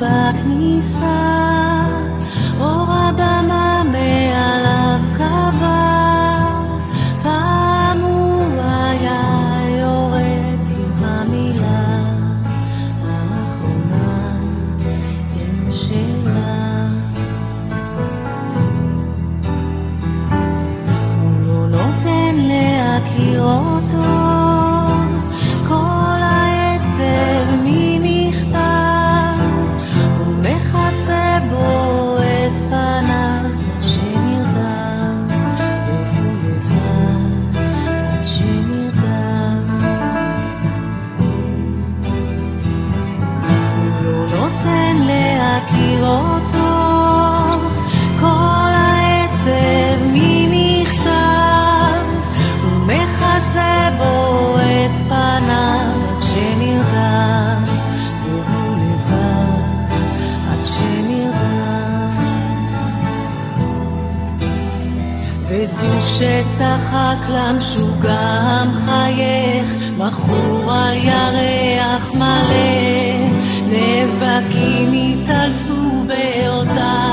בכניסה, אור הבמה מעליו קבע, פעם הוא היה יורד עם המילה האחרונה, אין שאלה. הוא לא נותן להכיר אותו, כל העצב ממכתב, הוא מכסה בו את פניו שנרדם, והוא לבד עד שנרדם. הוא לא נותן להכיר אותו, כל העצב ממכתב, הוא מכסה בו את פניו עד שנרדם, והוא לבד עד שנרדם. וזו שצחק למשוגע מחייך, מכור על ירח מלא, נאבקים התעלסו באותה